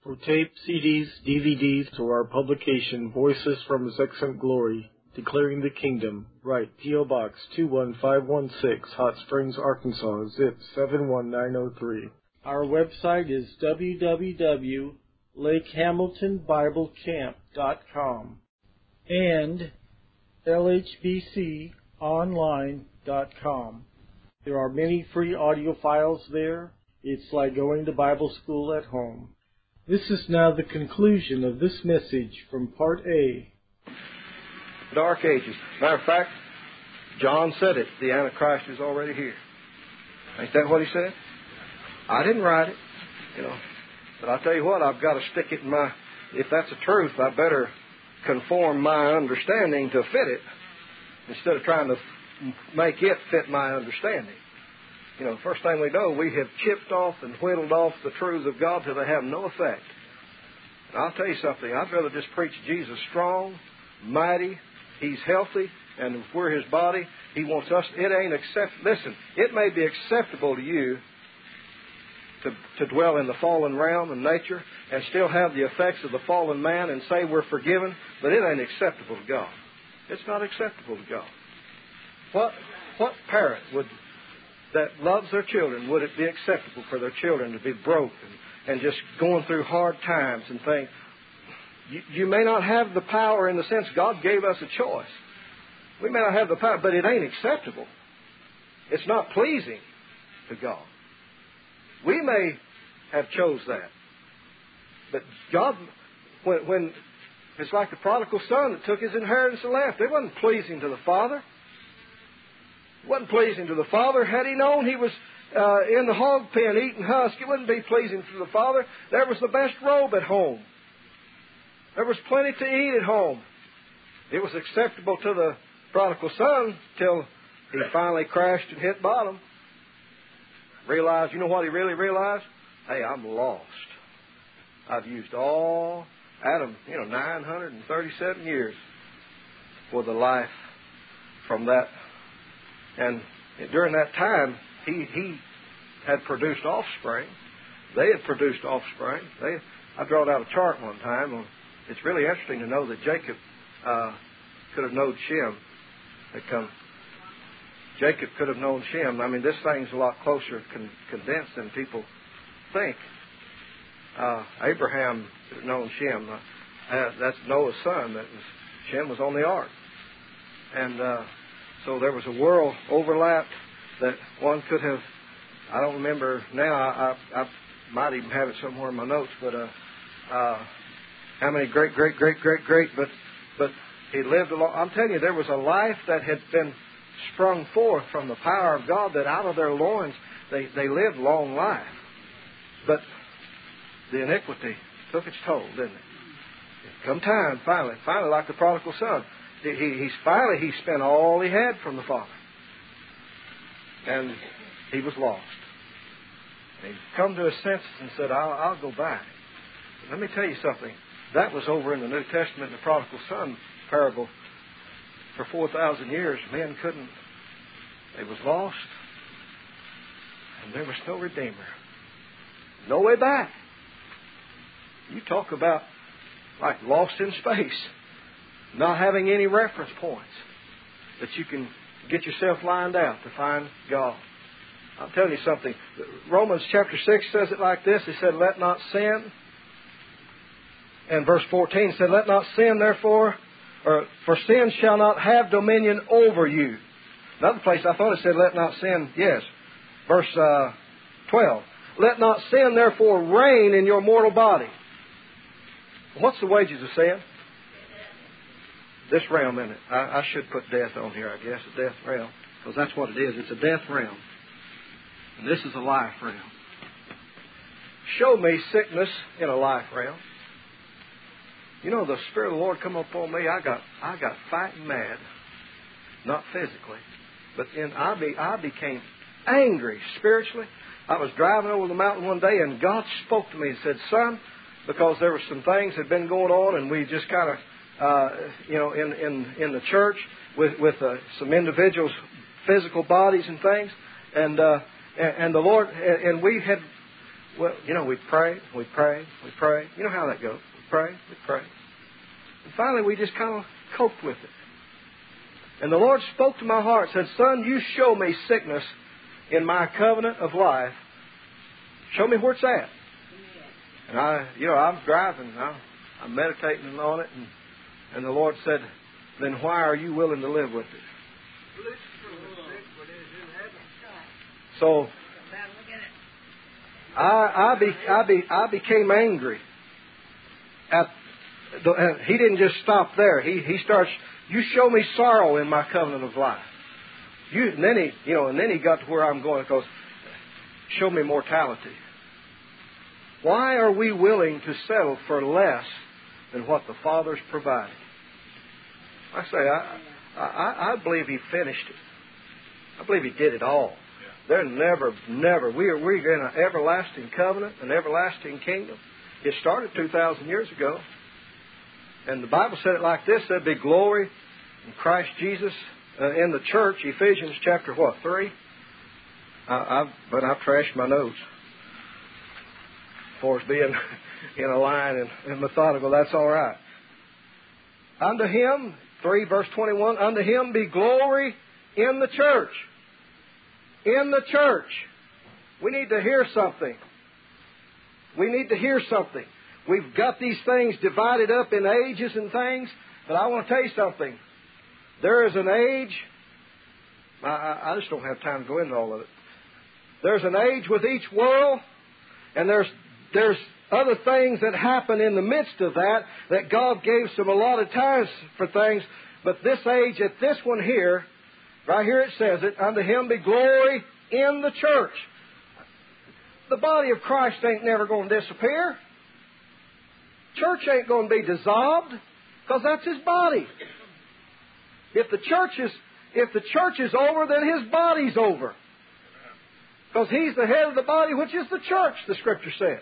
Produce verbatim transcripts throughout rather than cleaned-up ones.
For tape, C Ds, D V Ds, or our publication, Voices from His Excellent Glory, Declaring the Kingdom, write P O Box two one five one six, Hot Springs, Arkansas, zip seven one nine zero three. Our website is w w w dot lake hamilton bible camp dot com and l h b c online dot com. There are many free audio files there. It's like going to Bible school at home. This is now the conclusion of this message from Part A. Dark Ages. Matter of fact, John said it. The Antichrist is already here. Ain't that what he said? I didn't write it, you know. But I'll tell you what, I've got to stick it in my... If that's the truth, I better conform my understanding to fit it instead of trying to make it fit my understanding. You know, first thing we know, we have chipped off and whittled off the truths of God till they have no effect. And I'll tell you something, I'd rather just preach Jesus strong, mighty, He's healthy, and if we're His body, He wants us. It ain't accept. Listen, it may be acceptable to you to, to dwell in the fallen realm and nature and still have the effects of the fallen man and say we're forgiven, but it ain't acceptable to God. It's not acceptable to God. What what parent would that loves their children, would it be acceptable for their children to be broke and, and just going through hard times and things? You, you may not have the power in the sense God gave us a choice. We may not have the power, but it ain't acceptable. It's not pleasing to God. We may have chose that. But God, when, when it's like the prodigal son that took his inheritance and left, it wasn't pleasing to the father. It wasn't pleasing to the father. Had he known he was uh, in the hog pen eating husk, it wouldn't be pleasing to the father. There was the best robe at home. There was plenty to eat at home. It was acceptable to the prodigal son till he finally crashed and hit bottom. Realized, you know what he really realized? Hey, I'm lost. I've used all, Adam, you know, nine hundred thirty-seven years for the life from that. And during that time, he he had produced offspring. They had produced offspring. They, I drawed out a chart one time. On, it's really interesting to know that Jacob uh, could have known Shem. They come. Jacob could have known Shem. I mean, this thing's a lot closer con- condensed than people think. Uh, Abraham could have known Shem. Uh, that's Noah's son. That was Shem was on the ark, and. Uh, So there was a world overlap that one could have, I don't remember now, I, I, I might even have it somewhere in my notes, but uh, uh, how many great, great, great, great, great, but but he lived a long, I'm telling you, there was a life that had been sprung forth from the power of God, that out of their loins they, they lived long life. But the iniquity took its toll, didn't it? Come time, finally, finally like the prodigal son. He, he's finally, he spent all he had from the Father. And he was lost. And he come to his senses and said, I'll, I'll go back. But let me tell you something. That was over in the New Testament, the prodigal son parable. For four thousand years, men couldn't. They was lost. And there was no Redeemer. No way back. You talk about like lost in space. Not having any reference points that you can get yourself lined out to find God. I'll tell you something. Romans chapter six says it like this. He said, let not sin. And verse fourteen said, let not sin, therefore, or for sin shall not have dominion over you. Another place I thought it said, let not sin. Yes. Verse uh, twelve. Let not sin, therefore, reign in your mortal body. What's the wages of sin? This realm, in it. I, I should put death on here, I guess, a death realm. Because that's what it is. It's a death realm. And this is a life realm. Show me sickness in a life realm. You know, the Spirit of the Lord come upon me. I got I got fighting mad. Not physically. But then I, be, I became angry spiritually. I was driving over the mountain one day and God spoke to me and said, son, because there were some things that had been going on and we just kind of, Uh, you know, in, in, in the church with, with uh, some individuals' physical bodies and things. And, uh, and, and the Lord, and we had well, you know, we pray, we pray, we pray. You know how that goes. We pray, we pray. And finally, we just kind of coped with it. And the Lord spoke to my heart, said, son, you show me sickness in my covenant of life. Show me where it's at. And I, you know, I'm driving, I, I'm meditating on it, and, and the Lord said, then why are you willing to live with it? So, I, I, be, I, be, I became angry. At the, uh, he didn't just stop there. He, he starts, you show me sorrow in my covenant of life. You, and then he, you know, and then he got to where I'm going. He goes, show me mortality. Why are we willing to settle for less than what the Father's provided? I say, I, I, I believe He finished it. I believe He did it all. There never, never. We are we're in an everlasting covenant, an everlasting kingdom. It started two thousand years ago. And the Bible said it like this, there'd be glory in Christ Jesus uh, in the church. Ephesians chapter what, three? I, I've, but I've trashed my notes. As far as being in a line and, and methodical, that's all right. Unto Him, three verse twenty-one, unto Him be glory in the church. In the church. We need to hear something. We need to hear something. We've got these things divided up in ages and things, but I want to tell you something. There is an age, I, I just don't have time to go into all of it. There's an age with each world, and there's there's other things that happen in the midst of that, that God gave some allotted times for things, but this age, at this one here, right here it says it, unto Him be glory in the church. The body of Christ ain't never going to disappear. Church ain't going to be dissolved, because that's His body. If the church is if the church is over, then His body's over. Because He's the head of the body, which is the church, the Scripture said.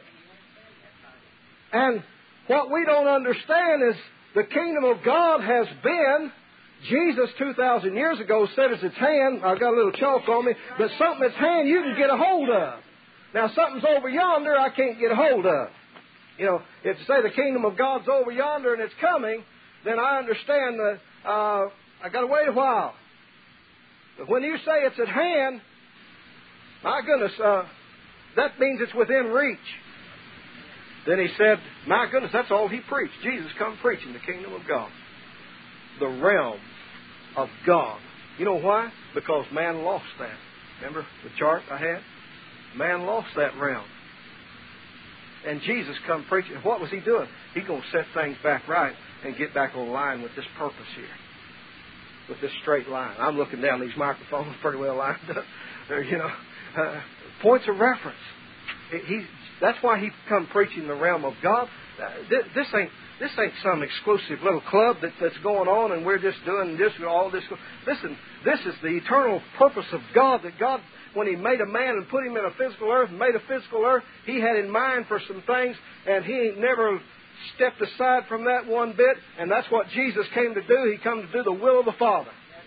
And what we don't understand is the kingdom of God has been, Jesus two thousand years ago said it's His hand. I've got a little chalk on me, but something that's hand you can get a hold of. Now something's over yonder I can't get a hold of. You know, if you say the kingdom of God's over yonder and it's coming, then I understand that uh, I got to wait a while. But when you say it's at hand, my goodness, uh, that means it's within reach. Then he said, my goodness, that's all he preached. Jesus come preaching the kingdom of God. The realm of God. You know why? Because man lost that. Remember the chart I had? Man lost that realm. And Jesus come preaching. What was He doing? He's going to set things back right and get back on line with this purpose here. With this straight line. I'm looking down these microphones pretty well lined up. They're, you know, uh, points of reference. He, that's why He come preaching the realm of God. Uh, this, this ain't this ain't some exclusive little club that, that's going on and we're just doing this and all this. Listen, this is the eternal purpose of God, that God, when He made a man and put him in a physical earth and made a physical earth, He had in mind for some things, and He ain't never stepped aside from that one bit, and that's what Jesus came to do. He came to do the will of the Father.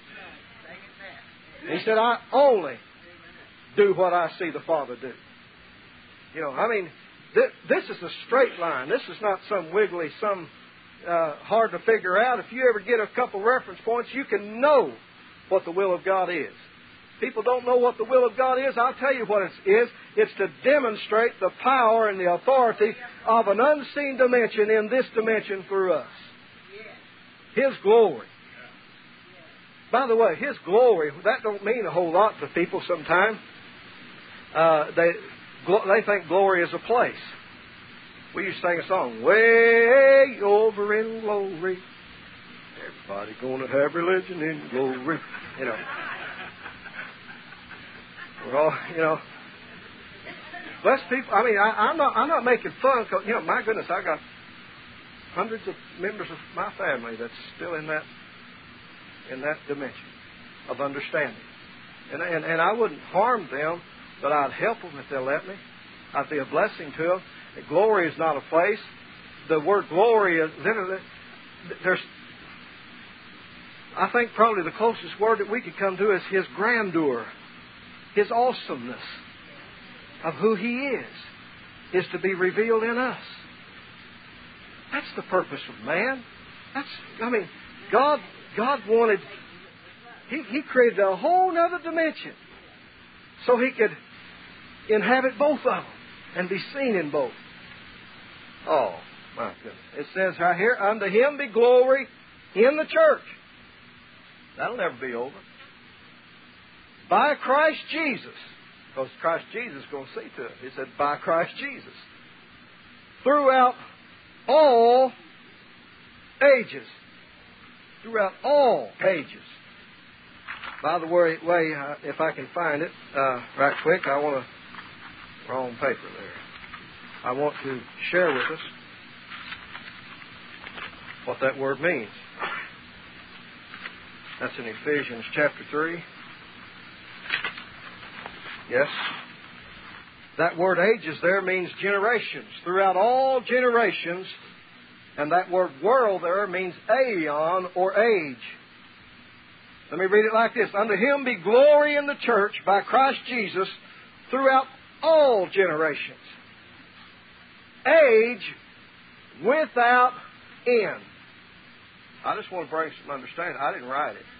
He said, I only do what I see the Father do. You know, I mean, th- this is a straight line. This is not some wiggly, some uh, hard to figure out. If you ever get a couple reference points, you can know what the will of God is. People don't know what the will of God is. I'll tell you what it is. It's to demonstrate the power and the authority of an unseen dimension in this dimension through us. His glory. By the way, His glory, that don't mean a whole lot to people sometimes. Uh, they, they think glory is a place. We used to sing a song, way over in glory. Everybody going to have religion in glory. You know. We're all, you know. Bless people. I mean, I, I'm not. I'm not making fun. Cause, you know, my goodness, I got hundreds of members of my family that's still in that in that dimension of understanding, and and, and I wouldn't harm them, but I'd help them if they'll let me. I'd be a blessing to them. Glory is not a place. The word glory is literally there's. I think probably the closest word that we could come to is His grandeur, His awesomeness of who He is. is to be revealed in us. That's the purpose of man. That's, I mean, God, God wanted, He, he created a whole other dimension so He could inhabit both of them and be seen in both. Oh, my goodness. It says right here, unto Him be glory in the church. That'll never be over. By Christ Jesus. Because Christ Jesus is going to see to it. He said, by Christ Jesus. Throughout all ages. Throughout all ages. By the way, way uh, if I can find it uh, right quick, I want to... Wrong paper there. I want to share with us what that word means. That's in Ephesians chapter three. Yes. That word ages there means generations. Throughout all generations. And that word world there means aeon or age. Let me read it like this. Unto Him be glory in the church by Christ Jesus throughout all generations. Age without end. I just want to bring some understanding. I didn't write it.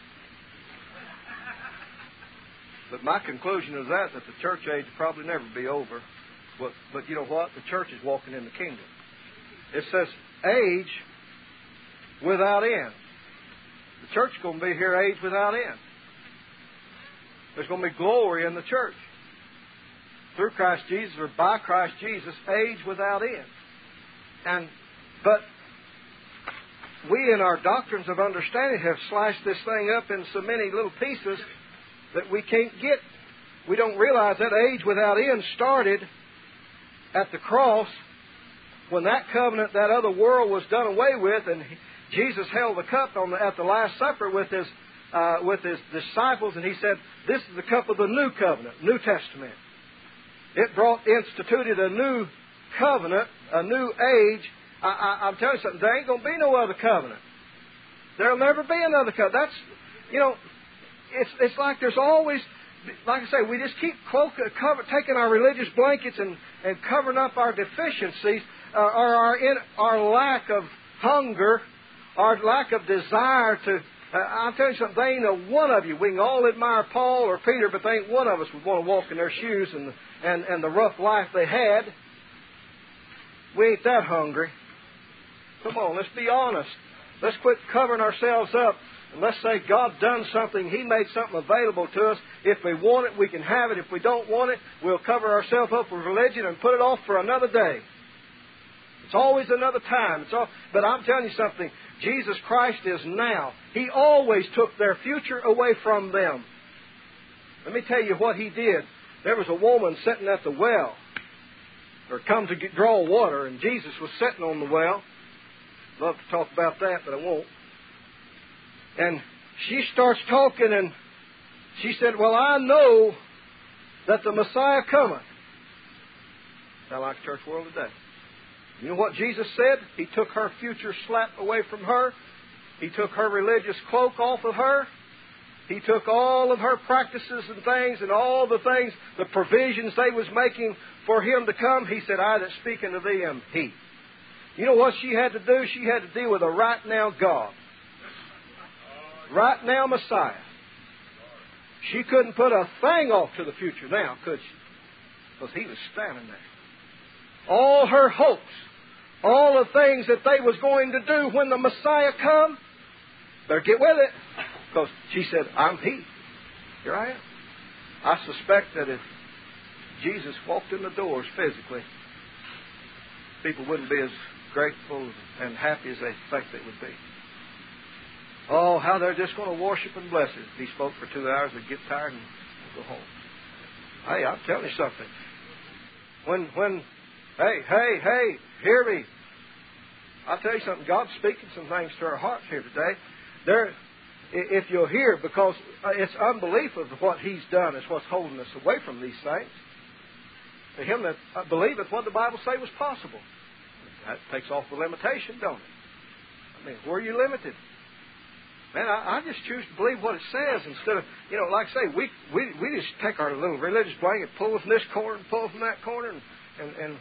But my conclusion is that, that the church age will probably never be over. But, but you know what? The church is walking in the kingdom. It says age without end. The church is going to be here age without end. There's going to be glory in the church. Through Christ Jesus or by Christ Jesus, age without end. And but we in our doctrines of understanding have sliced this thing up in so many little pieces that we can't get. We don't realize that age without end started at the cross when that covenant, that other world was done away with, and Jesus held the cup on the, at the Last Supper with his uh, with his disciples, and He said, "This is the cup of the new covenant, New Testament." It brought, instituted a new covenant, a new age. I, I, I'm telling you something, there ain't going to be no other covenant. There'll never be another covenant. That's, you know, it's it's like there's always, like I say, we just keep cloak, cover, taking our religious blankets and, and covering up our deficiencies, uh, or our, in, our lack of hunger, our lack of desire to, uh, I'll tell you something, there ain't a one of you. We can all admire Paul or Peter, but there ain't one of us would want to walk in their shoes and And, and the rough life they had. We ain't that hungry. Come on, let's be honest. Let's quit covering ourselves up. And let's say God done something. He made something available to us. If we want it, we can have it. If we don't want it, we'll cover ourselves up with religion and put it off for another day. It's always another time. It's all, but I'm telling you something. Jesus Christ is now. He always took their future away from them. Let me tell you what He did. There was a woman sitting at the well, or come to get, draw water, and Jesus was sitting on the well. Love to talk about that, but I won't. And she starts talking, and she said, "Well, I know that the Messiah cometh." Sound like church world today. You know what Jesus said? He took her future slap away from her. He took her religious cloak off of her. He took all of her practices and things and all the things, the provisions they was making for Him to come. He said, "I that speak unto thee am He." You know what she had to do? She had to deal with a right now God. Right now Messiah. She couldn't put a thing off to the future now, could she? Because He was standing there. All her hopes, all the things that they was going to do when the Messiah come, better get with it. Because she said, "I'm He. Here I am." I suspect that if Jesus walked in the doors physically, people wouldn't be as grateful and happy as they think they would be. Oh, how they're just going to worship and bless Him. If He spoke for two hours, they'd get tired and go home. Hey, I'm telling you something. When, when, hey, hey, hey, hear me. I'll tell you something. God's speaking some things to our hearts here today. There. If you'll hear, because it's unbelief of what He's done is what's holding us away from these things. To him that believeth what the Bible say was possible. That takes off the limitation, don't it? I mean, where are you limited? Man, I, I just choose to believe what it says instead of, you know, like I say, we we we just take our little religious blanket, pull from this corner and pull from that corner, and, and, and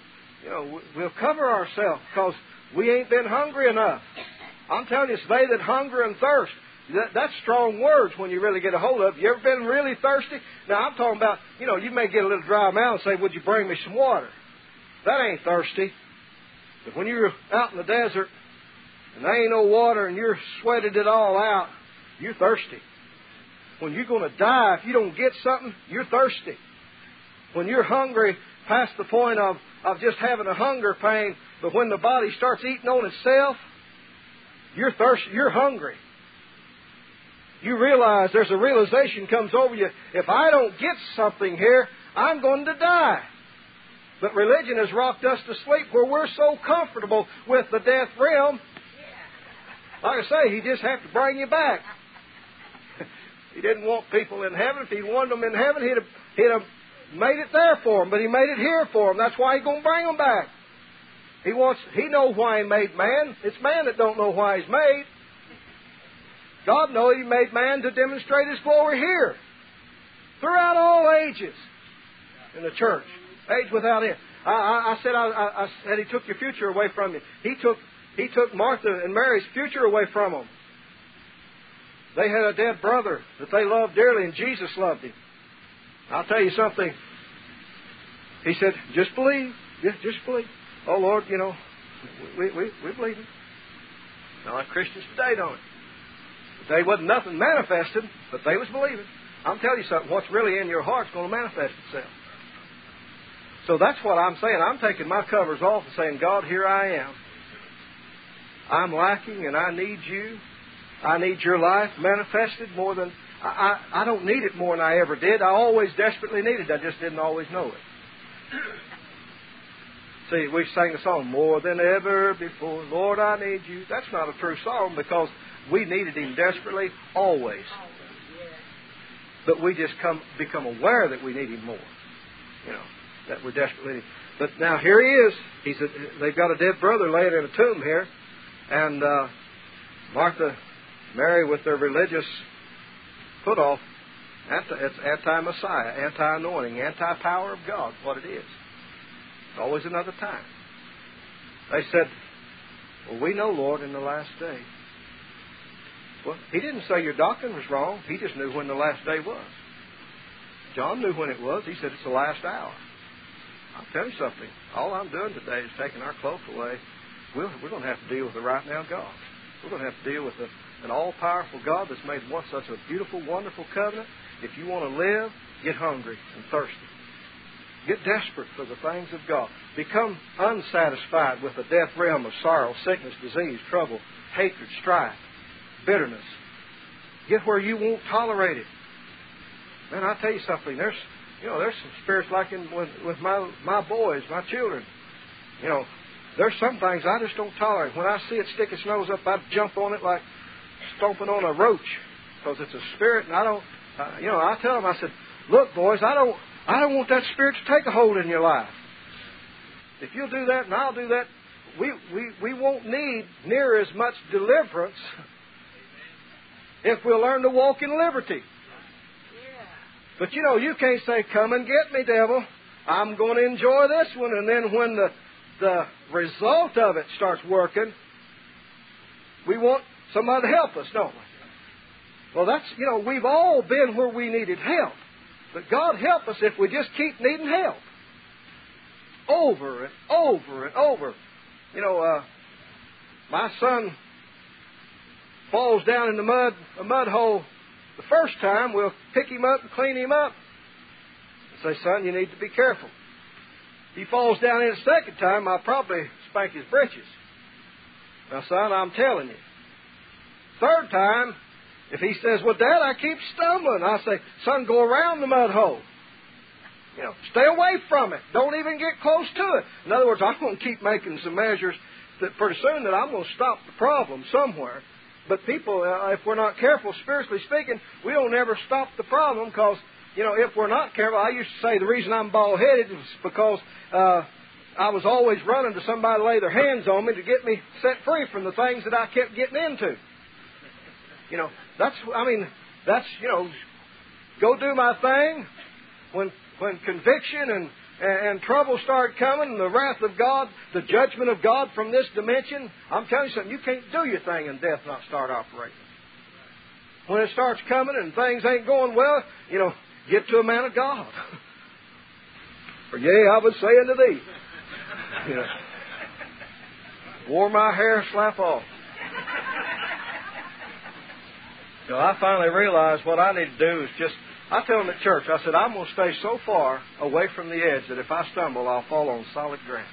you know, we'll cover ourselves because we ain't been hungry enough. I'm telling you, it's they that hunger and thirst. That, that's strong words when you really get a hold of it. You ever been really thirsty? Now, I'm talking about, you know, you may get a little dry mouth and say, would you bring me some water? That ain't thirsty. But when you're out in the desert and there ain't no water and you're sweated it all out, you're thirsty. When you're going to die, if you don't get something, you're thirsty. When you're hungry past the point of, of just having a hunger pain, but when the body starts eating on itself, you're thirsty, you're hungry. You realize there's a realization comes over you, if I don't get something here, I'm going to die. But religion has rocked us to sleep where we're so comfortable with the death realm. Like I say, He just have to bring you back. He didn't want people in heaven. If He wanted them in heaven, He'd have, he'd have made it there for them. But He made it here for them. That's why He's going to bring them back. He wants. He knows why He made man. It's man that don't know why He's made. God knows He made man to demonstrate His glory here. Throughout all ages in the church. Age without end. I, I, I said I, I, I said He took your future away from you. He took, he took Martha and Mary's future away from them. They had a dead brother that they loved dearly, and Jesus loved him. I'll tell you something. He said, just believe. Just, just believe. Oh, Lord, you know, we, we, we believe it. Now, like Christians today don't. They wasn't nothing manifested, but they was believing. I'm telling you something. What's really in your heart's going to manifest itself. So that's what I'm saying. I'm taking my covers off and saying, God, here I am. I'm lacking, and I need you. I need your life manifested more than... I, I, I don't need it more than I ever did. I always desperately needed it. I just didn't always know it. See, we sang the song, More Than Ever Before, Lord, I Need You. That's not a true song because we needed Him desperately always. But we just come become aware that we need Him more. You know, that we're desperately needing. But now here He is. He's a, they've got a dead brother laying in a tomb here. And uh, Martha, Mary with their religious put off, anti, it's anti-Messiah, anti-anointing, anti-power of God, what it is. It's always another time. They said, well, we know, Lord, in the last day. Well, He didn't say your doctrine was wrong. He just knew when the last day was. John knew when it was. He said it's the last hour. I'll tell you something. All I'm doing today is taking our cloak away. We're, we're going to have to deal with the right now God. We're going to have to deal with the, an all-powerful God that's made one such a beautiful, wonderful covenant. If you want to live, get hungry and thirsty. Get desperate for the things of God. Become unsatisfied with the death realm of sorrow, sickness, disease, trouble, hatred, strife, bitterness. Get where you won't tolerate it. Man, I'll tell you something. There's, you know, there's some spirits like in with, with my my boys, my children. You know, there's some things I just don't tolerate. When I see it stick its nose up, I jump on it like stomping on a roach because it's a spirit, and I don't. Uh, you know, I tell them, I said, look, boys, I don't. I don't want that spirit to take a hold in your life. If you'll do that and I'll do that, we, we, we won't need near as much deliverance if we'll learn to walk in liberty. But you know, you can't say, come and get me, devil. I'm going to enjoy this one. And then when the, the result of it starts working, we want somebody to help us, don't we? Well, that's, you know, we've all been where we needed help. But God help us if we just keep needing help. Over and over and over. You know, uh, my son falls down in the mud, a mud hole the first time. We'll pick him up and clean him up. And say, son, you need to be careful. If he falls down in a second time, I'll probably spank his britches. Now, son, I'm telling you. Third time, if he says, well, Dad, I keep stumbling, I'll say, son, go around the mud hole. You know, stay away from it. Don't even get close to it. In other words, I'm going to keep making some measures that pretty soon that I'm going to stop the problem somewhere. But people, uh, if we're not careful, spiritually speaking, we don't ever stop the problem because, you know, if we're not careful, I used to say the reason I'm bald-headed is because uh, I was always running to somebody to lay their hands on me to get me set free from the things that I kept getting into. You know, that's, I mean, that's, you know, go do my thing. When when conviction and and, and trouble start coming, and the wrath of God, the judgment of God from this dimension, I'm telling you something, you can't do your thing and death not start operating. When it starts coming and things ain't going well, you know, get to a man of God. For yea, I would say unto thee, you know, wore my hair slap off. You know, I finally realized what I need to do is just, I tell them at church, I said, I'm going to stay so far away from the edge that if I stumble, I'll fall on solid ground.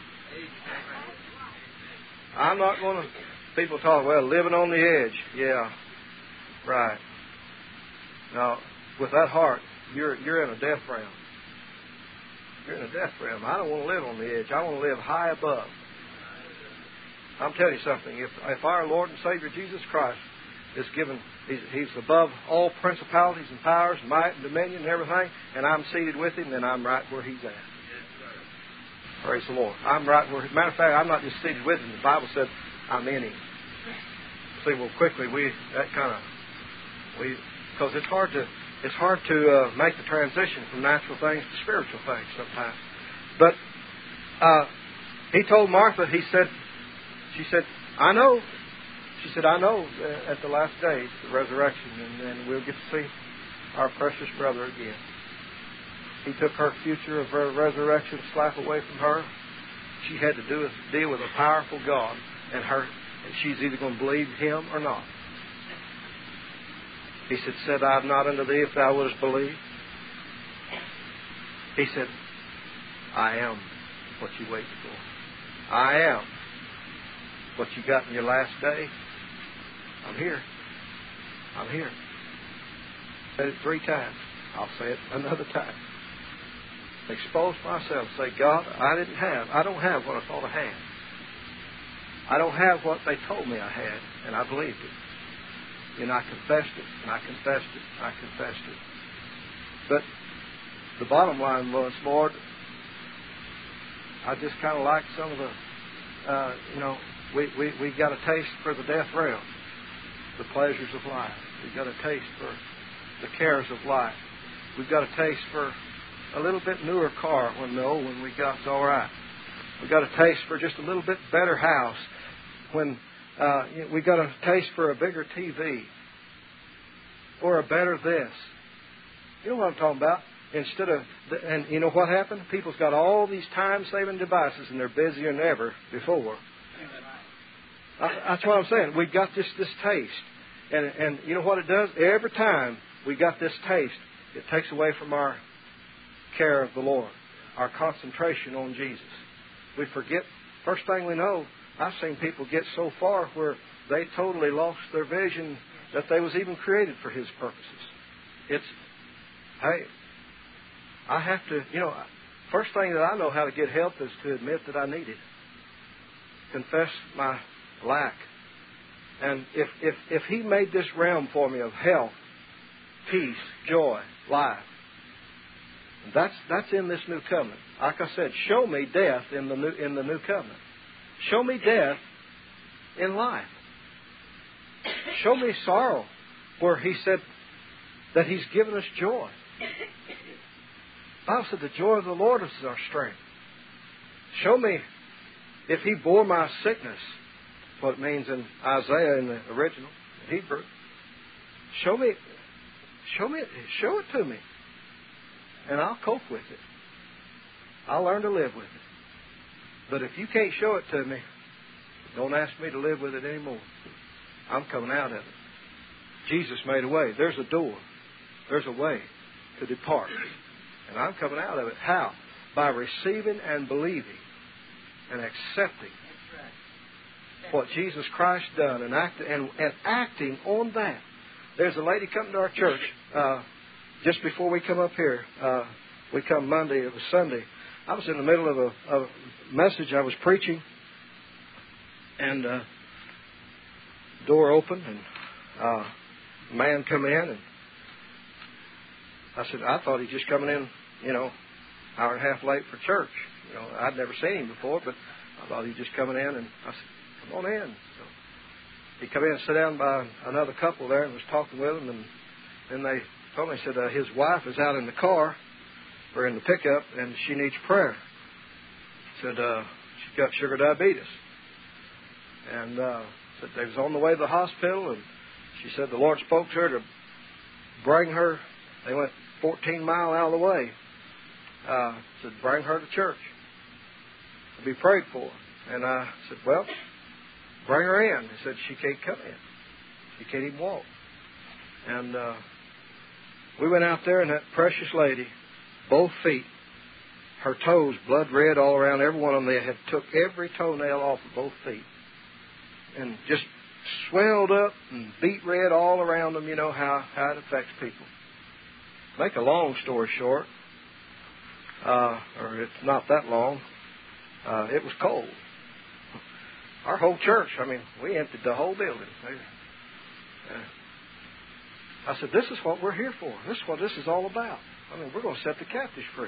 I'm not going to, people talk, well, living on the edge. Yeah, right. Now, with that heart, you're you're in a death realm. You're in a death realm. I don't want to live on the edge. I want to live high above. I'm telling you something. If if our Lord and Savior Jesus Christ is given, he's, he's above all principalities and powers, might and dominion and everything, and I'm seated with Him, then I'm right where He's at. Praise the Lord. I'm right where. Matter of fact, I'm not just seated with Him. The Bible said I'm in Him. See, well, quickly we that kind of we because it's hard to it's hard to uh, make the transition from natural things to spiritual things sometimes. But uh, He told Martha. He said, she said, I know. She said, I know uh, at the last days, the resurrection, and then we'll get to see our precious brother again. He took her future of her resurrection slap away from her. She had to do a, deal with a powerful God, and her, and she's either going to believe Him or not. He said, said I not unto thee if thou wouldest believe? He said, I am what you waited for. I am what you got in your last day. I'm here. I'm here. I said it three times. I'll say it another time. Expose myself. Say, God, I didn't have. I don't have what I thought I had. I don't have what they told me I had, and I believed it. And I confessed it, and I confessed it, and I confessed it. But the bottom line was, Lord, I just kind of like some of the, uh, you know, we, we, we got a taste for the death realm, the pleasures of life. We've got a taste for the cares of life. We've got a taste for a little bit newer car when the old one we got's all right. We've got a taste for just a little bit better house when uh, we got a taste for a bigger T V or a better this. You know what I'm talking about? Instead of, and you know what happened? People's got all these time-saving devices and they're busier than ever before. That's what I'm saying. We've got this this taste. And, and you know what it does? Every time we got this taste, it takes away from our care of the Lord, our concentration on Jesus. We forget, first thing we know, I've seen people get so far where they totally lost their vision that they was even created for His purposes. It's, hey, I have to, you know, first thing that I know how to get help is to admit that I need it. Confess my lack. And if, if, if He made this realm for me of health, peace, joy, life, that's that's in this new covenant. Like I said, show me death in the new in the new covenant. Show me death in life. Show me sorrow where He said that He's given us joy. The Bible said the joy of the Lord is our strength. Show me if He bore my sickness, what it means in Isaiah in the original, in Hebrew. Show me, show me, show it to me. And I'll cope with it. I'll learn to live with it. But if you can't show it to me, don't ask me to live with it anymore. I'm coming out of it. Jesus made a way. There's a door. There's a way to depart. And I'm coming out of it. How? By receiving and believing and accepting what Jesus Christ done and, act, and, and acting on that. There's a lady coming to our church uh, just before we come up here. Uh, we come Monday. It was Sunday. I was in the middle of a, of a message I was preaching, and uh, door opened, and uh, a man come in, and I said, I thought he'd just coming in, you know, hour and a half late for church. You know, I'd never seen him before, but I thought he'd just coming in, and I said, come on in. So he come in and sat down by another couple there and was talking with them, and then they told me, he said, uh, his wife is out in the car, We're in the pickup, and she needs prayer. Said uh, she's got sugar diabetes. And uh, said they was on the way to the hospital, and she said the Lord spoke to her to bring her. They went fourteen miles out of the way. Uh, said, bring her to church to be prayed for. And I said, well, bring her in. They said, she can't come in. She can't even walk. And uh, we went out there, and that precious lady, both feet, her toes blood red all around. Every one of them, they had took every toenail off of both feet. And just swelled up and beet red all around them. You know how, how it affects people. Make a long story short, uh, or it's not that long, uh, it was cold. Our whole church, I mean, we emptied the whole building. Uh, I said, this is what we're here for. This is what this is all about. I mean, we're going to set the captives free.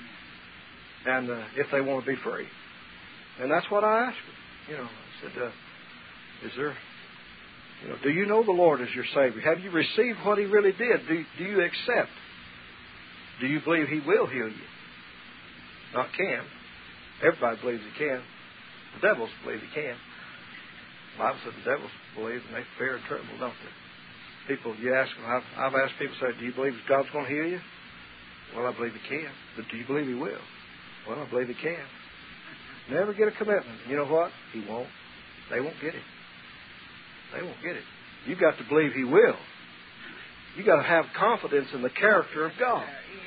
And uh, if they want to be free. And that's what I asked her. You know, I said, uh, is there, you know, do you know the Lord as your Savior? Have you received what He really did? Do, do you accept? Do you believe He will heal you? Not can. Everybody believes He can. The devils believe He can. The Bible said the devils believe and they fear and tremble, don't they? People, you ask them, I've, I've asked people, say, do you believe God's going to heal you? Well, I believe He can. But do you believe He will? Well, I believe He can. Never get a commitment. You know what? He won't. They won't get it. They won't get it. You've got to believe He will. You've got to have confidence in the character of God.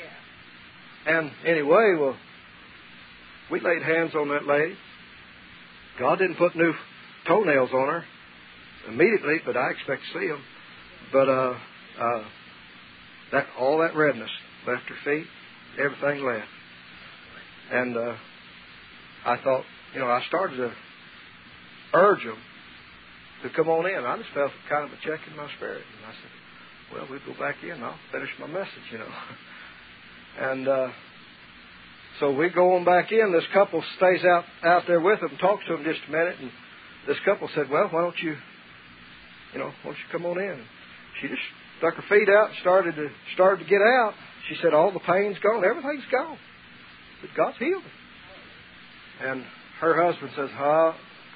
And anyway, well, we laid hands on that lady. God didn't put new toenails on her immediately, but I expect to see them. But uh, uh, that all that redness left her feet, everything left. And uh, I thought, you know, I started to urge them to come on in. I just felt kind of a check in my spirit. And I said, well, we'll go back in. I'll finish my message, you know. And uh, so we go on back in. This couple stays out, out there with them, talks to them just a minute. And this couple said, well, why don't you, you know, why don't you come on in? She just stuck her feet out and started to, started to get out. She said, all the pain's gone. Everything's gone. But God's healed her. And her husband says, huh?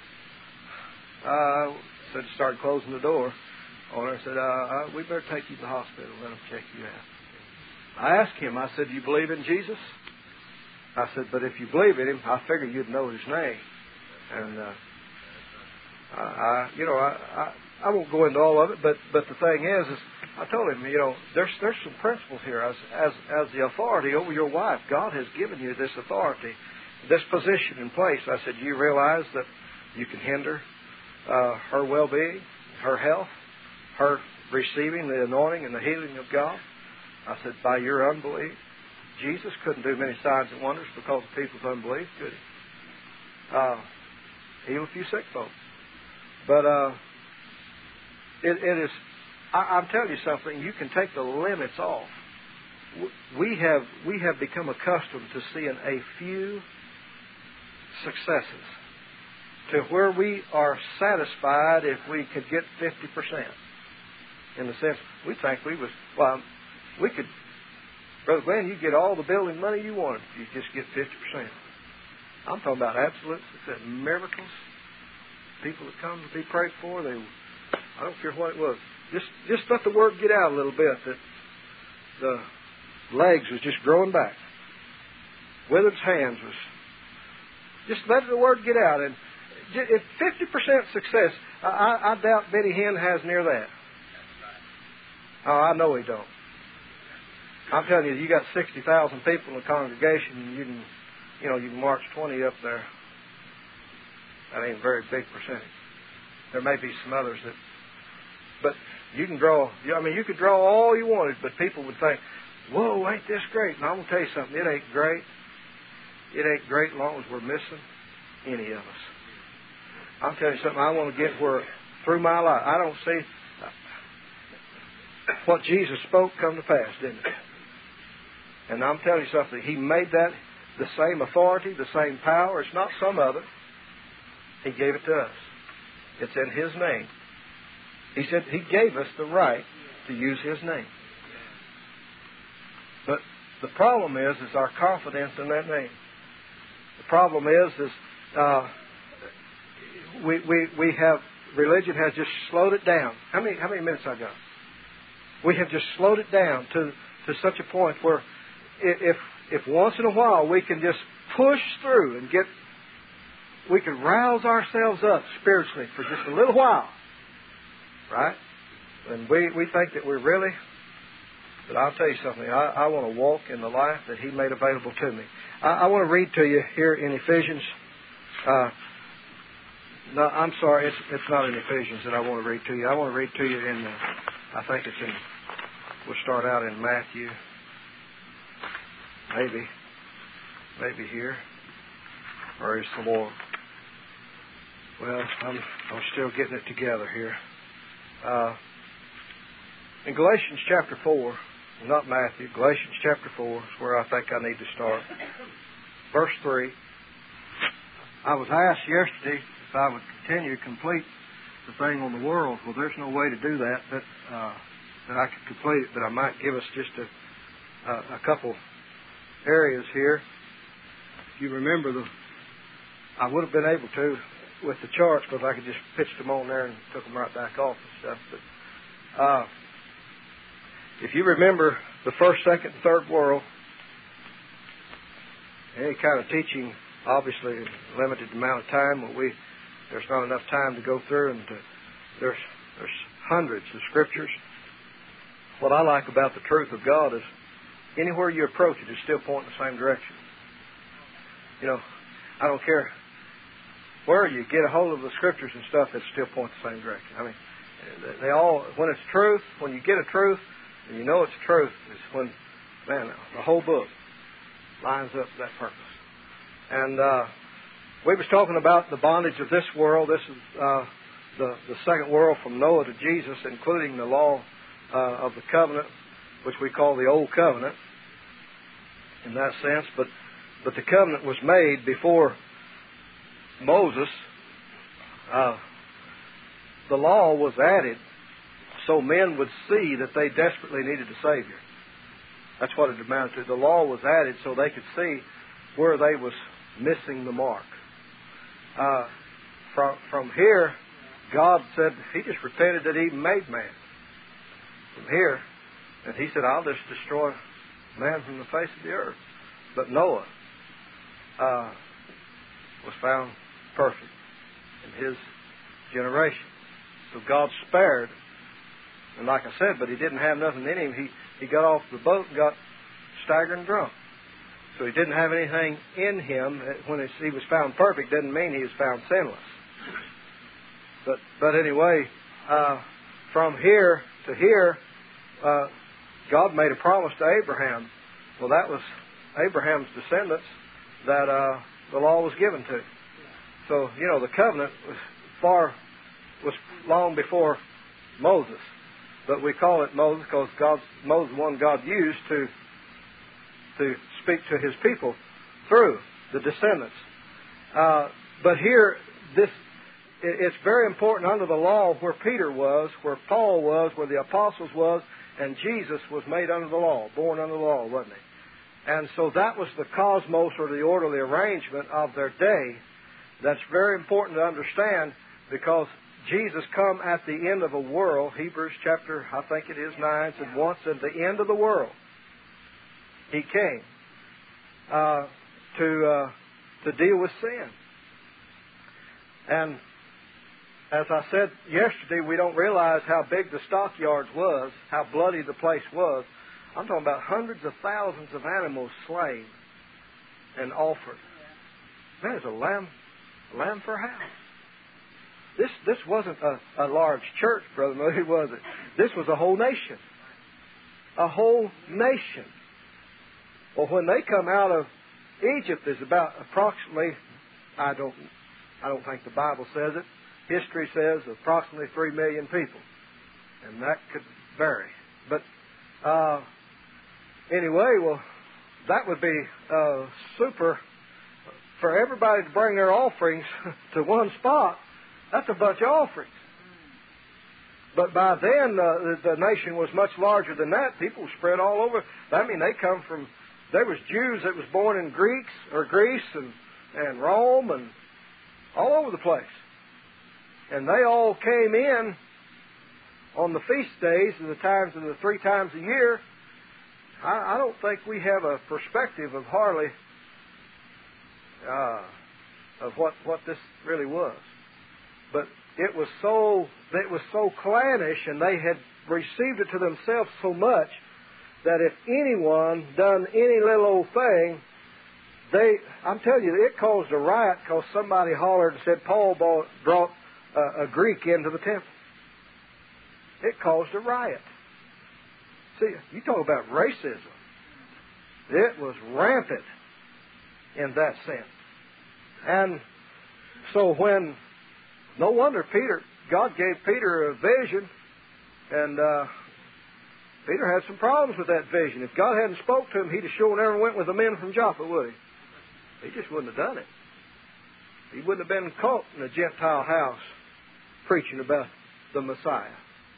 Uh, said, started closing the door on her. Said, uh, uh, we better take you to the hospital and let them check you out. I asked him, I said, do you believe in Jesus? I said, but if you believe in Him, I figure you'd know His name. And, uh, I, I, you know, I, I, I won't go into all of it, but, but the thing is, is, I told him, you know, there's, there's some principles here. As, as, as the authority over your wife, God has given you this authority, this position in place. I said, do you realize that you can hinder uh, her well-being, her health, her receiving the anointing and the healing of God? I said, by your unbelief. Jesus couldn't do many signs and wonders because of people's unbelief, could He? Uh, heal a few sick folks. But uh, it, it is, I, I'm telling you something, you can take the limits off. We have, we have become accustomed to seeing a few successes to where we are satisfied if we could get fifty percent. In the sense, we think we was, well, we could, Brother Glenn, you get all the building money you wanted if you just get fifty percent. I'm talking about absolute success, miracles, people that come to be prayed for. They, I don't care what it was. Just, just let the word get out a little bit that the legs was just growing back. Withered hands was, just let the word get out. And if fifty percent success, I, I doubt Benny Hinn has near that. Oh, I know he don't. I'm telling you, you got sixty thousand people in the congregation, and you can, you know, you can march twenty up there. That ain't a very big percentage. There may be some others that, but you can draw, I mean, you could draw all you wanted, but people would think, whoa, ain't this great? And I'm going to tell you something, it ain't great. It ain't great as long as we're missing any of us. I'm telling you something, I want to get where, through my life, I don't see what Jesus spoke come to pass, didn't it? And I'm telling you something, He made that the same authority, the same power. It's not some other. He gave it to us. It's in His name. He said He gave us the right to use His name. But The problem is, is our confidence in that name. The problem is, is uh, we, we, we have, religion has just slowed it down. How many, how many minutes I got? We have just slowed it down to, to such a point where if, if once in a while we can just push through and get, we can rouse ourselves up spiritually for just a little while, right? And we, we think that we're really, but I'll tell you something. I, I want to walk in the life that He made available to me. I, I want to read to you here in Ephesians. Uh, no, I'm sorry, it's, it's not in Ephesians that I want to read to you. I want to read to you in, the, I think it's in, we'll start out in Matthew. Maybe. Maybe here. Or is the Lord? Well, I'm, I'm still getting it together here. Uh, in Galatians chapter four, not Matthew, Galatians chapter four is where I think I need to start. Verse three. I was asked yesterday if I would continue to complete the thing on the world. Well, there's no way to do that, that, uh, that I could complete it, but I might give us just a, a, a couple areas here. If you remember, the I would have been able to with the charts because I could just pitched them on there and took them right back off and stuff. But uh, if you remember the first, second, and third world, any kind of teaching, obviously limited amount of time. But we there's not enough time to go through, and to, there's there's hundreds of scriptures. What I like about the truth of God is anywhere you approach it, it's still pointing the same direction. You know, I don't care where you get a hold of the scriptures and stuff, it still points the same direction. I mean, they all, when it's truth, when you get a truth, and you know it's truth, it's when, man, the whole book lines up to that purpose. And uh, we was talking about the bondage of this world. This is uh, the, the second world from Noah to Jesus, including the law uh, of the covenant, which we call the Old Covenant in that sense. But, but the covenant was made before Moses. Uh, the law was added so men would see that they desperately needed a Savior. That's what it amounted to. The law was added so they could see where they was missing the mark. Uh, from, from here, God said, He just repented that He made man. From here, and He said, I'll just destroy man from the face of the earth. But Noah uh, was found perfect in his generation. So God spared. And like I said, but he didn't have nothing in him. He, he got off the boat and got staggering drunk. So he didn't have anything in him. When he was found perfect, doesn't mean he was found sinless. But but anyway, uh, from here to here, uh, God made a promise to Abraham. Well, that was Abraham's descendants that uh, the law was given to. So, you know, the covenant was far, was long before Moses. But we call it Moses because God, Moses is the one God used to, to speak to His people through the descendants. Uh, but here, this it's very important under the law where Peter was, where Paul was, where the apostles was, and Jesus was made under the law, born under the law, wasn't He? And so that was the cosmos or the orderly arrangement of their day. That's very important to understand because Jesus come at the end of a world. Hebrews chapter, I think it is nine, said once at the end of the world, He came uh, to uh, to deal with sin. And as I said yesterday, we don't realize how big the stockyards was, how bloody the place was. I'm talking about hundreds of thousands of animals slain and offered. There's a lamb, a lamb for a house. This this wasn't a, a large church, Brother Moody, was it? This was a whole nation. A whole nation. Well, when they come out of Egypt, there's about approximately, I don't, I don't think the Bible says it. History says approximately three million people, and that could vary. But uh, anyway, well, that would be uh, super for everybody to bring their offerings to one spot. That's a bunch of offerings. But by then, uh, the, the nation was much larger than that. People spread all over. I mean, they come from there was Jews that was born in Greeks or Greece and, and Rome and all over the place. And they all came in on the feast days and the times of the three times a year. I, I don't think we have a perspective of hardly uh, of what, what this really was. But it was so it was so clannish, and they had received it to themselves so much that if anyone done any little old thing, they I'm telling you, it caused a riot because somebody hollered and said Paul bought, brought uh, a Greek into the temple. It caused a riot. See, you talk about racism. It was rampant in that sense. And so when, no wonder Peter, God gave Peter a vision, and uh, Peter had some problems with that vision. If God hadn't spoke to him, he'd have sure never went with the men from Joppa, would he? He just wouldn't have done it. He wouldn't have been caught in a Gentile house preaching about the Messiah.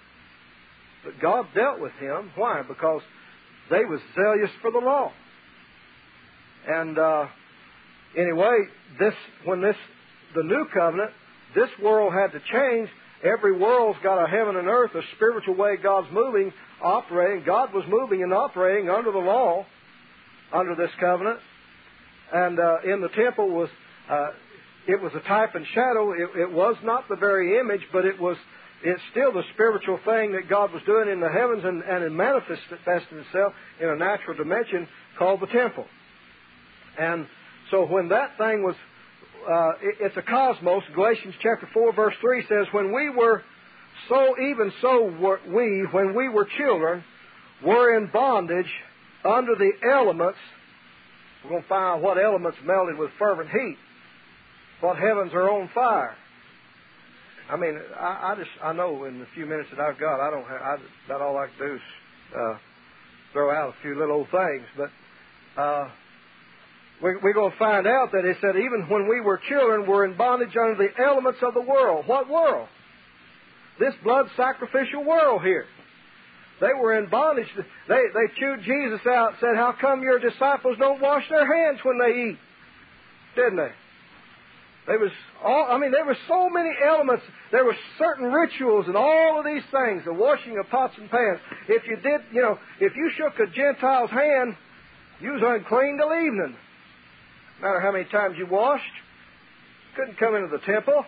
But God dealt with him. Why? Because they was zealous for the law. And uh, anyway, this when this the new covenant, this world had to change. Every world's got a heaven and earth, a spiritual way God's moving, operating. God was moving and operating under the law, under this covenant. And uh, in the temple was uh, it was a type and shadow. It, it was not the very image, but it was. It's still the spiritual thing that God was doing in the heavens, and, and it manifested itself in a natural dimension called the temple. And so when that thing was, uh, it, it's a cosmos. Galatians chapter four verse three says, when we were so, even so were we, when we were children, were in bondage under the elements. We're going to find out what elements melted with fervent heat. What heavens are on fire. I mean, I, I just, I know in the few minutes that I've got, I don't have, I, about all I can do is uh, throw out a few little old things. But uh, we, we're going to find out that it said even when we were children, we're in bondage under the elements of the world. What world? This blood sacrificial world here. They were in bondage. They, they chewed Jesus out and said, how come your disciples don't wash their hands when they eat? Didn't they? There was all, I mean, there were so many elements. There were certain rituals and all of these things, the washing of pots and pans. If you did, you know, if you shook a Gentile's hand, you was unclean till evening. No matter how many times you washed, couldn't come into the temple.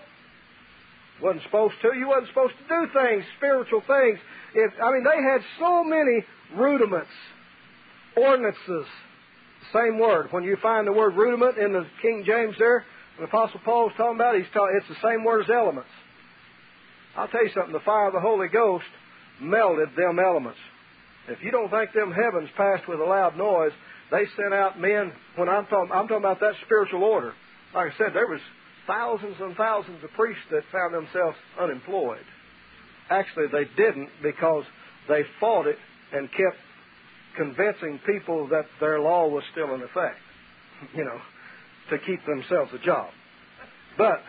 Wasn't supposed to. You wasn't supposed to do things, spiritual things. If, I mean, they had so many rudiments, ordinances. Same word. When you find the word rudiment in the King James there, the Apostle Paul's talking about, he's talking, it's the same word as elements. I'll tell you something, the fire of the Holy Ghost melted them elements. If you don't think them heavens passed with a loud noise, they sent out men, when I'm talking, I'm talking about that spiritual order. Like I said, there was thousands and thousands of priests that found themselves unemployed. Actually, they didn't, because they fought it and kept convincing people that their law was still in effect. You know, to keep themselves a job. But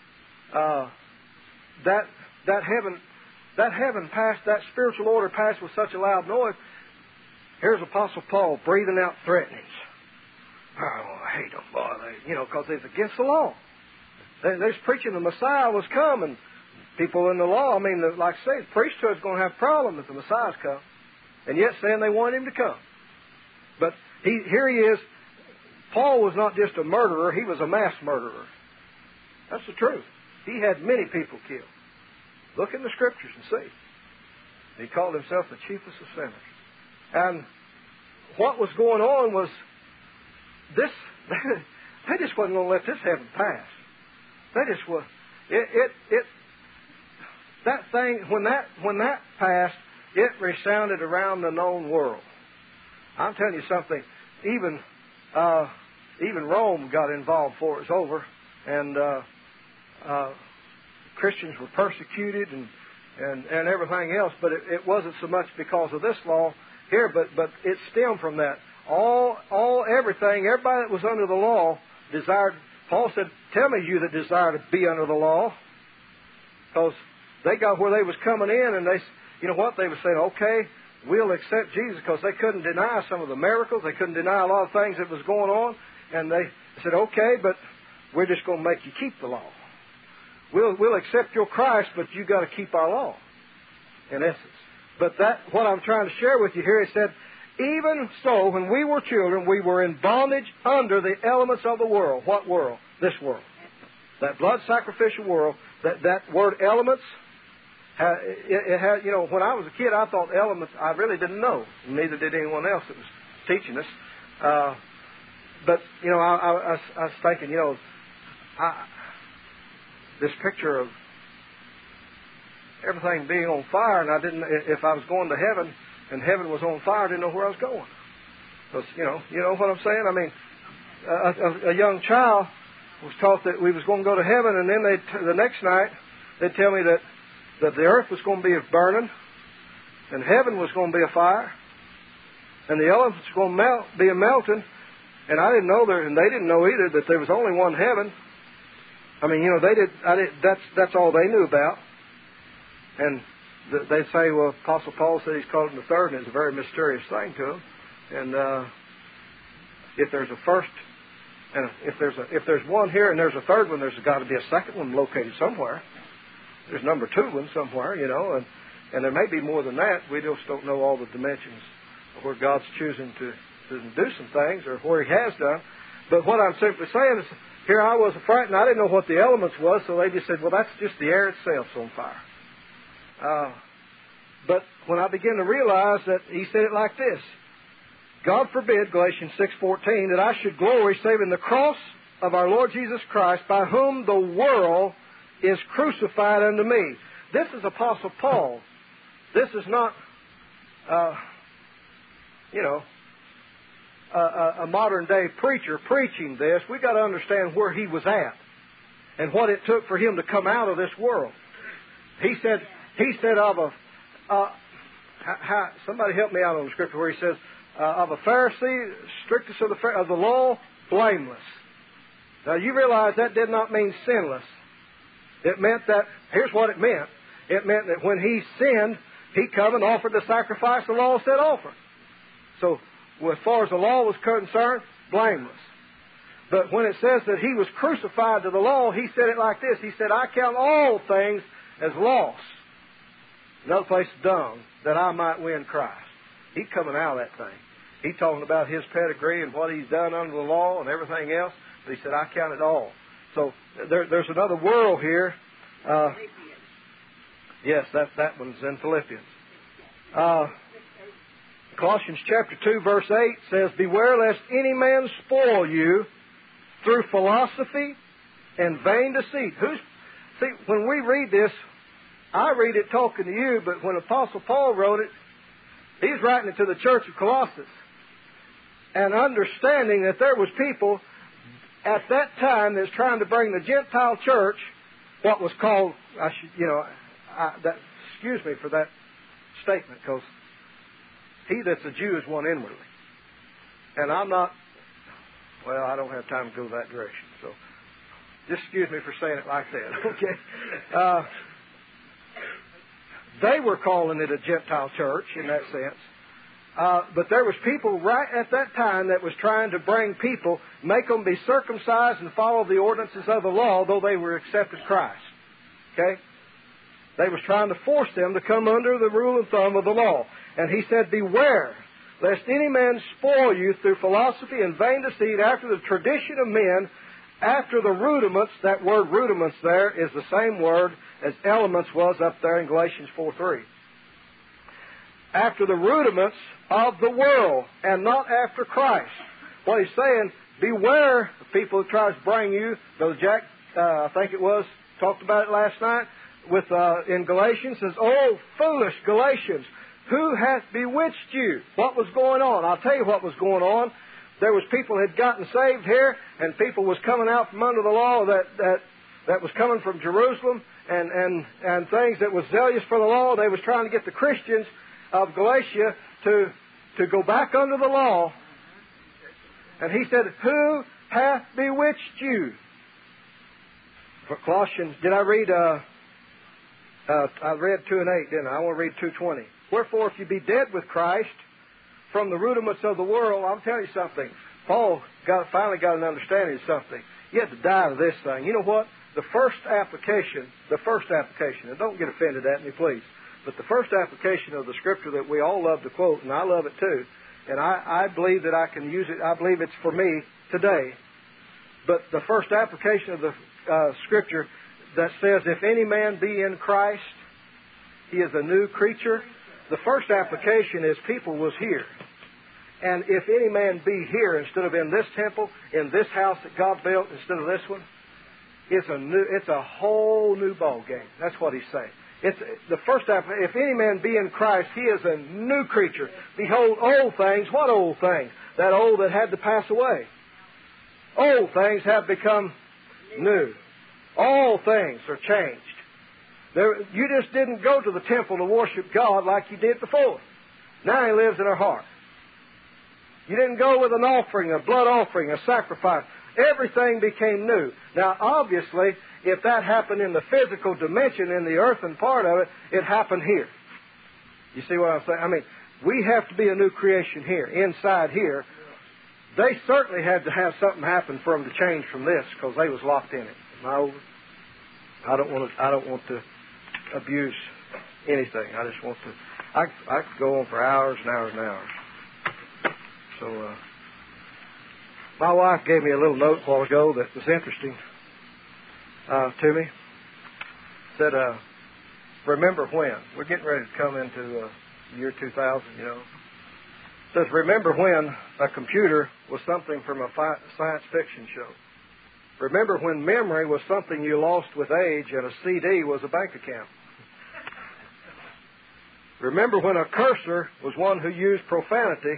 uh, that that heaven that heaven passed, that spiritual order passed with such a loud noise. Here's Apostle Paul breathing out threatenings. Oh, I hate them, boy. They, you know, because it's against the law. They, they're preaching the Messiah was coming. People in the law, I mean, like I say, the priesthood's going to have problems if the Messiah's come. And yet saying they want him to come. But he, here he is. Paul was not just a murderer, he was a mass murderer. That's the truth. He had many people killed. Look in the Scriptures and see. He called himself the chiefest of sinners. And what was going on was this, they just wasn't going to let this heaven pass. They just was, it, it, it, that thing, when that, when that passed, it resounded around the known world. I'm telling you something, even, uh, even Rome got involved before it was over, and uh, uh, Christians were persecuted and, and, and everything else, but it, it wasn't so much because of this law here, but, but it stemmed from that. All, all, everything, everybody that was under the law desired, Paul said, tell me you that desire to be under the law, because they got where they was coming in, and they, you know what, they were saying, okay, we'll accept Jesus, because they couldn't deny some of the miracles. They couldn't deny a lot of things that was going on. And they said, okay, but we're just going to make you keep the law. We'll, we'll accept your Christ, but you've got to keep our law, in essence. But that, what I'm trying to share with you here, he said, even so, when we were children, we were in bondage under the elements of the world. What world? This world. That blood sacrificial world. That, that word elements, it, it had, you know, when I was a kid, I thought elements, I really didn't know. Neither did anyone else that was teaching us. Uh, but, you know, I, I, I was thinking, you know, I, this picture of everything being on fire, and I didn't, if I was going to heaven, and heaven was on fire, I didn't know where I was going. Because, you know, you know what I'm saying? I mean, a, a, a young child was taught that we was going to go to heaven, and then they the next night they'd tell me that, that the earth was going to be burning, and heaven was going to be a fire, and the elements were going to melt, be a melting, and I didn't know there, and they didn't know either, that there was only one heaven. I mean, you know, they did. I did. That's that's all they knew about, and they say, well, Apostle Paul said he's called him the third, and it's a very mysterious thing to him. And uh, if there's a first, and if there's a if there's one here and there's a third one, there's got to be a second one located somewhere. There's number two one somewhere, you know, and and there may be more than that. We just don't know all the dimensions of where God's choosing to, to do some things or where He has done. But what I'm simply saying is, here I was frightened. I didn't know what the elements was, so they just said, well, that's just the air itself on fire. Uh, but when I began to realize that he said it like this, God forbid, Galatians six fourteen, that I should glory save in the cross of our Lord Jesus Christ, by whom the world is crucified unto me. This is Apostle Paul. This is not, uh, you know, a, a modern day preacher preaching this. We've got to understand where he was at and what it took for him to come out of this world. He said, He said of a, uh, how, somebody help me out on the scripture where he says, uh, of a Pharisee, strictest of the, of the law, blameless. Now you realize that did not mean sinless. It meant that, here's what it meant. It meant that when he sinned, he come and offered the sacrifice the law said offer. So, as far as the law was concerned, blameless. But when it says that he was crucified to the law, he said it like this. He said, I count all things as loss. Another place, dung, that I might win Christ. He's coming out of that thing. He's talking about his pedigree and what he's done under the law and everything else. But he said, I count it all. So there, there's another world here. Uh, yes, that, that one's in Philippians. Uh, Colossians chapter two, verse eight says, beware lest any man spoil you through philosophy and vain deceit. Who's, see, when we read this, I read it talking to you, but when Apostle Paul wrote it, he's writing it to the church of Colossus. And understanding that there was people at that time that's trying to bring the Gentile church, what was called, I should, you know, I, that, excuse me for that statement, because he that's a Jew is one inwardly. And I'm not, well, I don't have time to go that direction, so just excuse me for saying it like that, okay? Uh, They were calling it a Gentile church in that sense. Uh, but there was people right at that time that was trying to bring people, make them be circumcised and follow the ordinances of the law, though they were accepted Christ. Okay? They was trying to force them to come under the rule and thumb of the law. And he said, beware, lest any man spoil you through philosophy and vain deceit after the tradition of men, after the rudiments. That word rudiments there is the same word as elements was up there in Galatians four three. After the rudiments of the world, and not after Christ. What he's saying, beware of people who try to bring you, though Jack, uh, I think it was, talked about it last night, with uh, in Galatians, says, oh, foolish Galatians, who hath bewitched you? What was going on? I'll tell you what was going on. There was people that had gotten saved here, and people was coming out from under the law that that, that was coming from Jerusalem, and, and, and things that was zealous for the law. They was trying to get the Christians of Galatia to, to go back under the law. And he said, who hath bewitched you? For Colossians, did I read, uh, uh, I read two and eight, didn't I? I want to read two twenty. Wherefore, if you be dead with Christ from the rudiments of the world, I'll tell you something. Paul got, finally got an understanding of something. You have to die to this thing. You know what? The first application, the first application, and don't get offended at me, please, but the first application of the Scripture that we all love to quote, and I love it too, and I, I believe that I can use it, I believe it's for me today, but the first application of the uh, Scripture that says, if any man be in Christ, he is a new creature. The first application is people was here. And if any man be here instead of in this temple, in this house that God built instead of this one, it's a new, it's a whole new ball game. That's what he's saying. It's the first application. If any man be in Christ, he is a new creature. Behold, old things. What old things? That old that had to pass away. Old things have become new. All things are changed. There, you just didn't go to the temple to worship God like you did before. Now He lives in our heart. You didn't go with an offering, a blood offering, a sacrifice. Everything became new. Now, obviously, if that happened in the physical dimension, in the earthen part of it, it happened here. You see what I'm saying? I mean, we have to be a new creation here, inside here. They certainly had to have something happen for them to change from this, because they was locked in it. No, I don't want to. I don't want to abuse anything. I just want to. I I could go on for hours and hours and hours. So, uh, my wife gave me a little note a while ago that was interesting uh, to me. Said, uh, remember when? We're getting ready to come into uh, the year two thousand, you know. Says, remember when a computer was something from a fi- science fiction show. Remember when memory was something you lost with age and a C D was a bank account. Remember when a cursor was one who used profanity.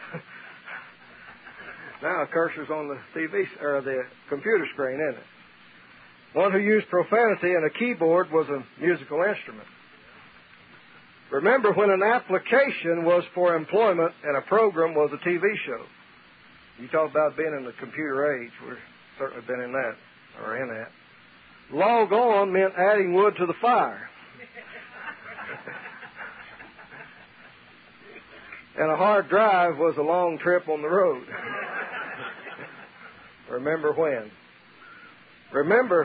Now a cursor's on the T V or the computer screen, isn't it? One who used profanity and a keyboard was a musical instrument. Remember when an application was for employment and a program was a T V show. You talk about being in the computer age. We've certainly been in that, or in that. Log on meant adding wood to the fire. And a hard drive was a long trip on the road. Remember when? Remember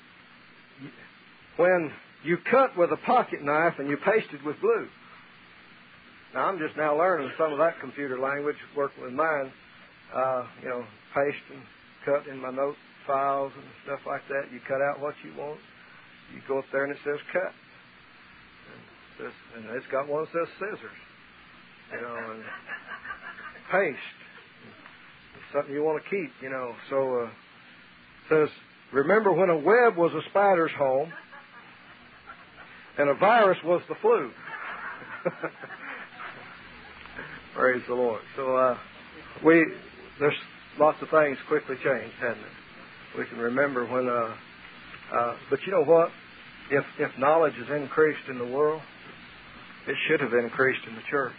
when you cut with a pocket knife and you pasted with glue. Now, I'm just now learning some of that computer language, working with mine. Uh, you know, paste and cut in my note files and stuff like that. You cut out what you want. You go up there and it says cut. And, it says, and it's got one that says scissors. You know, and paste. It's something you want to keep, you know. So, uh, it says, remember when a web was a spider's home and a virus was the flu. Praise the Lord. So, uh, we, there's lots of things quickly changed, hasn't it? We can remember when, uh, uh, but you know what? If, if knowledge is increased in the world, it should have increased in the church.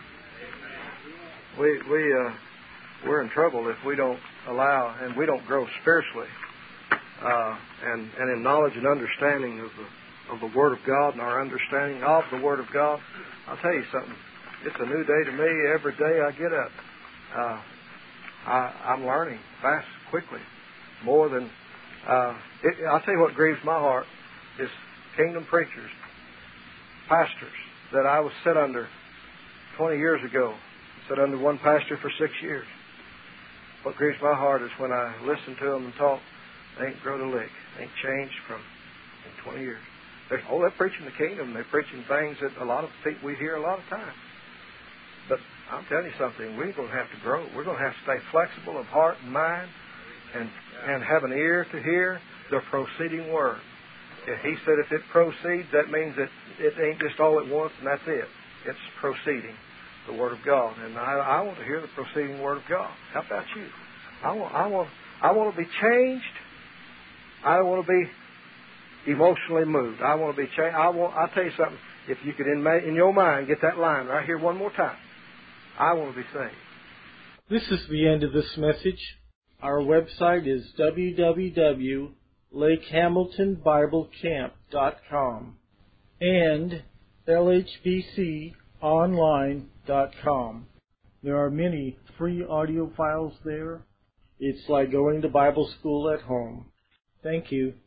We, we, uh, we're in trouble if we don't allow and we don't grow spiritually, uh, and, and in knowledge and understanding of the, of the Word of God and our understanding of the Word of God. I'll tell you something. It's a new day to me every day I get up. Uh, I, I'm learning fast, quickly, more than, uh, it, I'll tell you what grieves my heart is kingdom preachers, pastors that I was set under twenty years ago. Sat under one pastor for six years. What grieves my heart is when I listen to them and talk, they ain't grown a lick. They ain't changed from in twenty years. They're, oh, they're preaching the kingdom. They're preaching things that a lot of people we hear a lot of times. But I'm telling you something, we're going to have to grow. We're going to have to stay flexible of heart and mind and, and have an ear to hear the proceeding word. If he said if it proceeds, that means that it ain't just all at once and that's it. It's proceeding. The Word of God, and I, I want to hear the proceeding Word of God. How about you? I want, I want, I want to be changed. I want to be emotionally moved. I want to be changed. I want. I'll tell you something. If you could, in, my, in your mind, get that line right here one more time. I want to be saved. This is the end of this message. Our website is w w w dot lake hamilton bible camp dot com and L H B C online dot com. There are many free audio files there. It's like going to Bible school at home. Thank you.